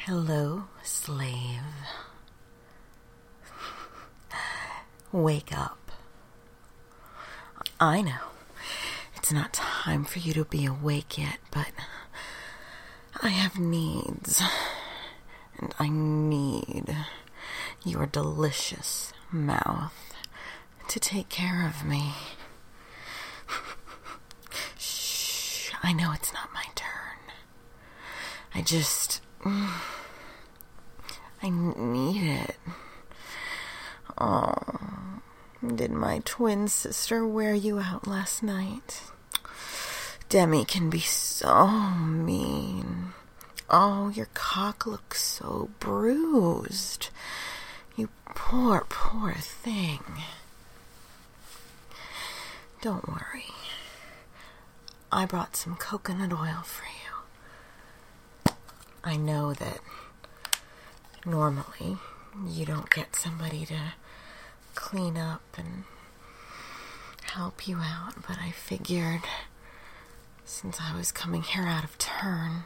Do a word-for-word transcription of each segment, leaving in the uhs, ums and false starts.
Hello, slave. Wake up. I know it's not time for you to be awake yet, but I have needs, and I need your delicious mouth to take care of me. Shh, I know it's not my turn. I just... I need it. Oh, did my twin sister wear you out last night? Demi can be so mean. Oh, your cock looks so bruised. You poor, poor thing. Don't worry. I brought some coconut oil for you. I know that normally you don't get somebody to clean up and help you out, but I figured since I was coming here out of turn,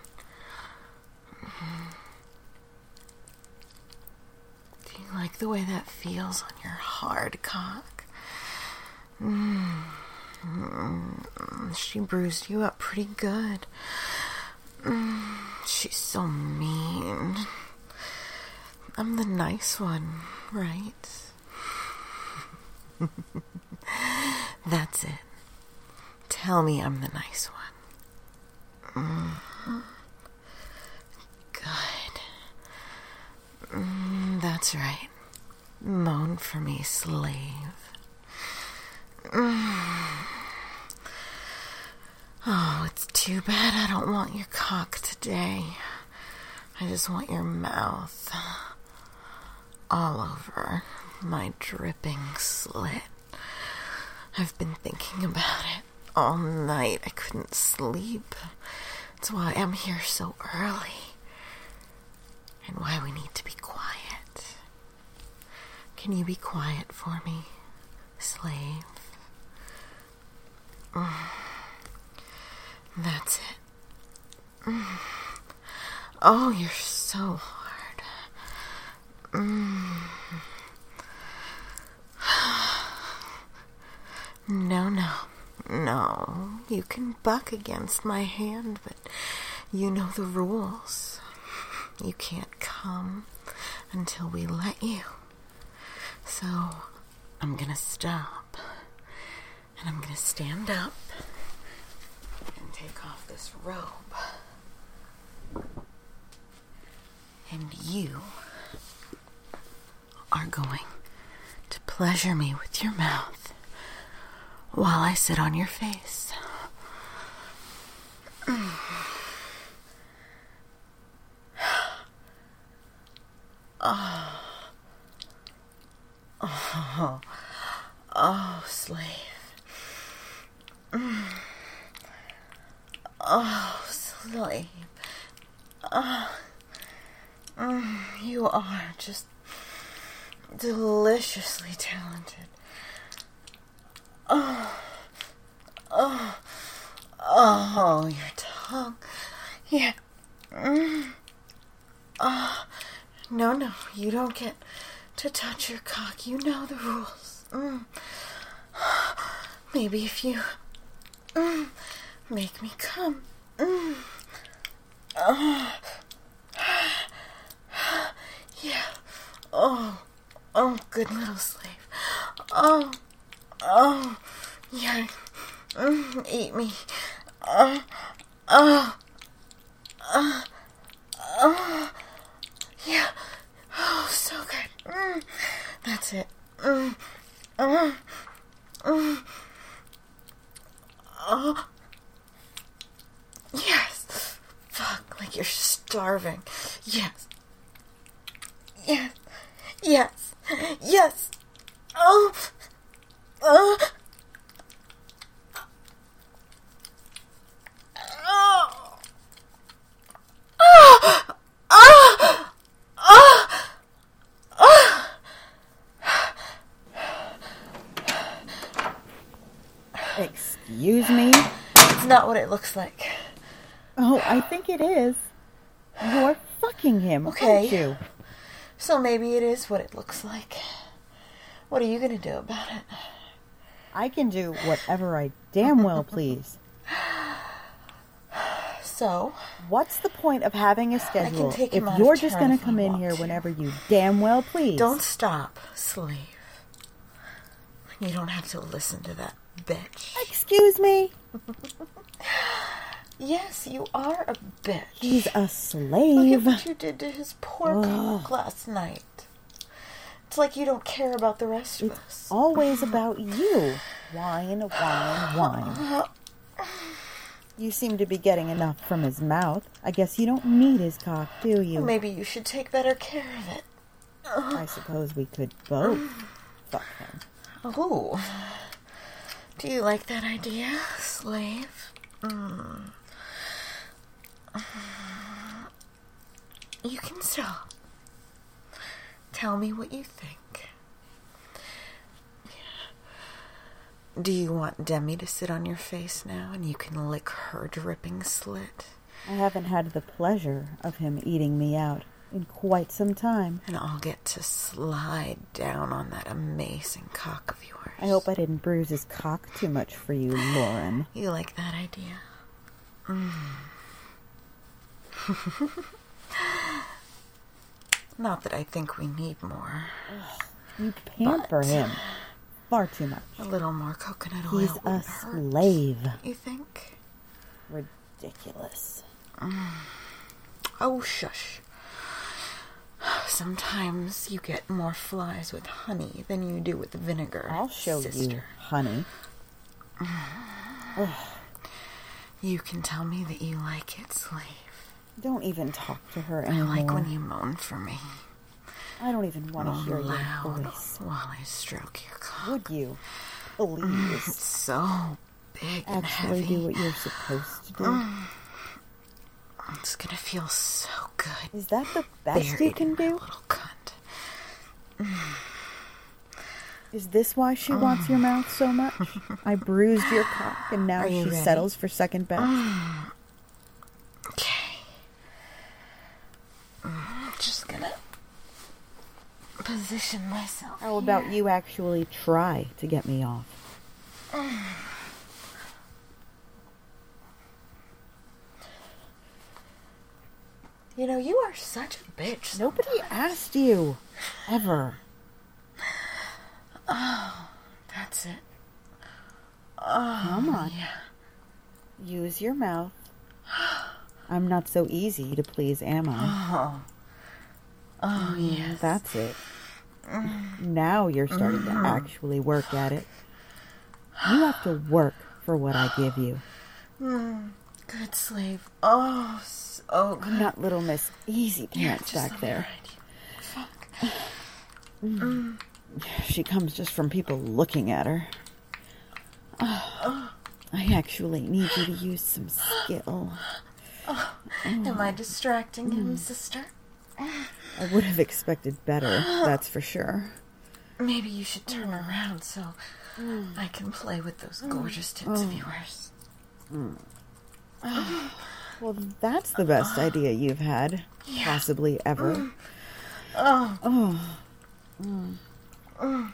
do you like the way that feels on your hard cock? Mm. Mm. She bruised you up pretty good. Mm. She's so mean. I'm the nice one, right? That's it. Tell me I'm the nice one. Mm. Good. Mm, that's right. Moan for me, slave. Mm. Oh, it's too bad I don't want your cock today. I just want your mouth all over my dripping slit. I've been thinking about it all night. I couldn't sleep. That's why I'm here so early. And why we need to be quiet. Can you be quiet for me, slave? Mm. That's it. Mm. Oh, you're so hard. Mm. No, no, no. You can buck against my hand, but you know the rules. You can't come until we let you. So I'm gonna stop, and I'm gonna stand up and take off this robe. And you are going to pleasure me with your mouth while I sit on your face. Oh. Oh. Oh, slave. Oh, slave. Oh. Mm, you are just deliciously talented. Oh, oh, oh, your tongue. Yeah. Mm. Oh, no, no, you don't get to touch your cock. You know the rules. Mm. Maybe if you mm, make me come. Mm. Oh. Yeah. Oh. Oh, good little slave. Oh. Oh. Yeah. Mm, eat me. Oh. Oh. Oh. Oh. Yeah. Oh, so good. Mm. That's it. Mm. Mm. Mm. Oh. Yes. Fuck, like you're starving. Yes. Yes. Yes. Yes. Oh. Oh. Oh. Oh. Oh. Oh. Oh. Excuse me? It's not what it looks like. Oh, I think it is. Your fucking him, Okay. aren't you? So maybe it is what it looks like. What are you going to do about it? I can do whatever I damn well please. So, What's the point of having a schedule take if him out you're of just town going if to I come in want here to. whenever you damn well please? don't stop, slave. You don't have to listen to that bitch. Excuse me? Yes, you are a bitch. He's a Look at slave. what you did to his poor cock last night. It's like you don't care about the rest of us. Always about you. Wine, wine, wine. You seem to be getting enough from his mouth. I guess you don't need his cock, do you? Maybe you should take better care of it. I suppose we could both fuck him. Oh. Do you like that idea, slave? Mm. You can stop. Tell me what you think. Do you want Demi to sit on your face now and you can lick her dripping slit? I haven't had the pleasure of him eating me out in quite some time. And I'll get to slide down on that amazing cock of yours. I hope I didn't bruise his cock too much for you, Lauren. You like that idea? Mm. Not that I think we need more. You pamper But- him far too much. A little more coconut oil He's a wouldn't hurt, slave. you think? Ridiculous. Oh, shush. Sometimes you get more flies with honey than you do with vinegar. I'll show you, sister. honey. You can tell me that you like it, slave. Don't even talk to her I anymore. like when you moan for me. I don't even want to Moan hear loud your voice. while I stroke your cock. Would you? Please. It's so big and Actually heavy. do what you're supposed to do. It's gonna feel so good. Is that the best you Buried can in my do? little cunt. Is this why she wants your mouth so much? I bruised your cock and now Are you she ready? settles for second best. Okay. I'm just gonna position myself. How about you actually try to get me off? You know, you are such a bitch. Nobody asked you. Ever. That's it. Come on. Yeah. Use your mouth. I'm not so easy to please, am I? Oh. Oh, yes. That's it. Now you're starting to actually work at it. You have to work for what I give you. Mm, good slave. Oh, so good. I'm not little Miss Easy Yeah, Pants just back the there. right. Fuck. She comes just from people looking at her. Oh, I actually need you to use some skill. Am I distracting him, sister? I would have expected better, that's for sure. Maybe you should turn around so I can play with those gorgeous tits of yours. Well, that's the best idea you've had, Yeah. possibly ever. Oh, Oh.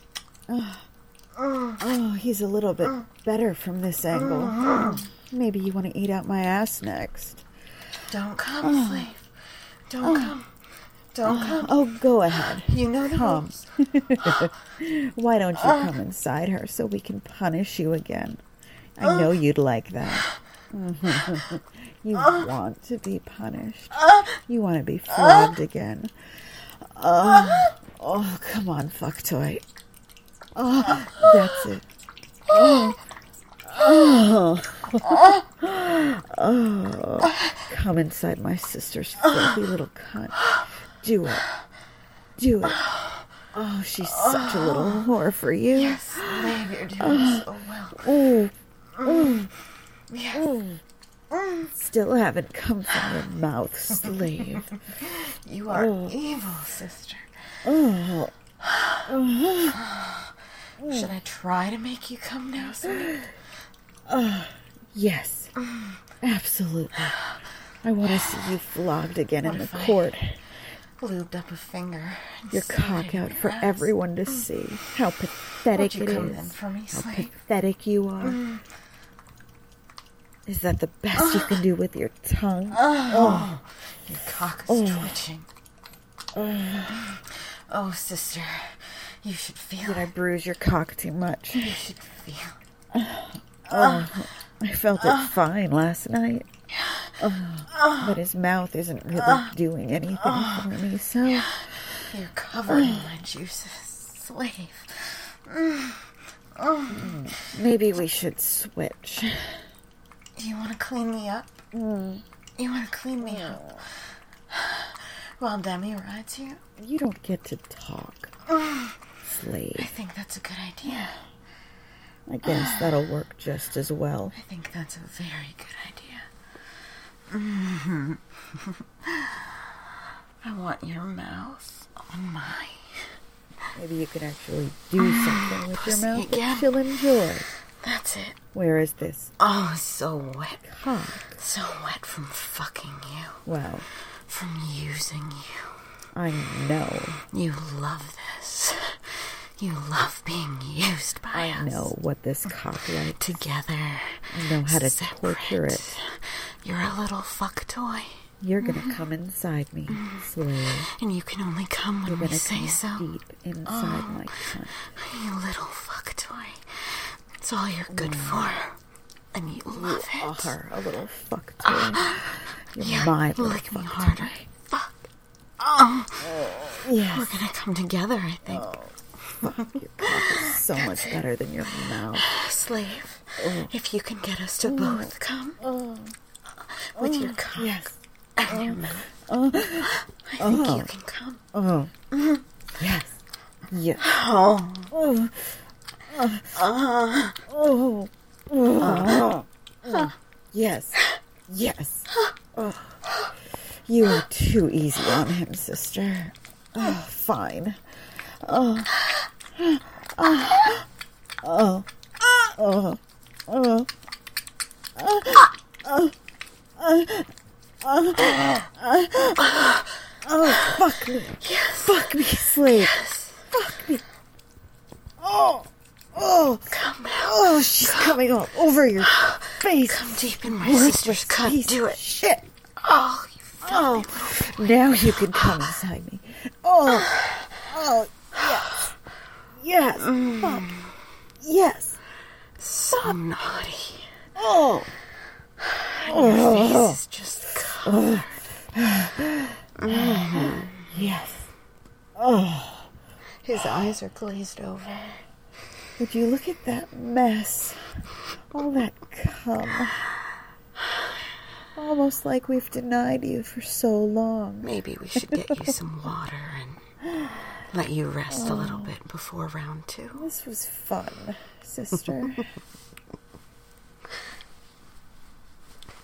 Oh, he's a little bit better from this angle. Maybe you want to eat out my ass next. don't come, slave. Don't come. Don't come. Oh, go ahead. You know the Come. rules. Why don't you come inside her so we can punish you again? I know you'd like that. You want to be punished. You want to be flogged again. Oh, oh, come on, fuck toy. Oh, that's it. Oh, oh, oh, come inside my sister's filthy little cunt. Do it. Do it. Oh, she's such a little whore for you. Yes, slave, you're doing so well. Oh, oh, Yes. oh. Still haven't come from your mouth, slave. You are Oh. evil, sister. Oh, Should I try to make you come now, sweetie? yes, absolutely. I want to see you flogged again What in the if I court. lubed up a finger. and Your stuck cock it in out your for ass. everyone to see. How pathetic Would you it come is. in for me, How Slade? pathetic you are. Is that the best you can do with your tongue? Oh, your cock is Oh. twitching. Oh, sister, you should feel Did I it. bruise your cock too much? You should feel it. Oh, I felt it fine last night. Oh, but his mouth isn't really doing anything for me, so... You're covered in my juices, slave. Maybe we should switch. Do you want to clean me up? Mm. You want to clean me up? While Demi rides you? You don't get to talk, I slave. think that's a good idea. I guess that'll work just as well. I think that's a very good idea. I want your mouth on my... Maybe you could actually do something with your Pussy mouth again. that she'll enjoy. That's it. Where is this Oh, so wet. cock? So wet from fucking you. Well, From using you. I know. You love this. You love being used by I us. know what this cock likes. Together. I know how to separate. torture it. You're a little fuck toy. You're gonna come inside me, slave. And you can only come when You're we gonna say come so. deep inside my cunt. You little fuck toy. It's all you're good for. And you love it. Are a little fuck toy. You're Yeah, my little lick me fuck harder. toy. Fuck. Oh, Yes. we're gonna come together, I think. Fuck, your cock is so much better than your mouth. Slave, Oh. if you can get us to both come with your cock Yes. and your mouth, Oh. I think you can come. Oh. Yes. Yes. Oh, Oh. Oh. Oh. Oh. Yes. Yes. Oh. You are too easy on him, sister. Oh, fine. Oh. Oh. Oh. Oh. Oh. Oh, fuck me. Fuck me, slave. Fuck me. Oh. Oh. come now. Oh, she's coming all over your face. Come deep in my Worthless sister's cut. piece Do of it. Shit. Oh, you Oh, filthy little... now you can come inside me. Oh. Oh, yes. Yes. Fuck. Yes. So naughty. Oh. Your Oh. face is just covered. Yes. Oh. His eyes are glazed over. Would you look at that mess? All that cum. Almost like we've denied you for so long. Maybe we should get you some water and let you rest a little bit before round two. This was fun, sister.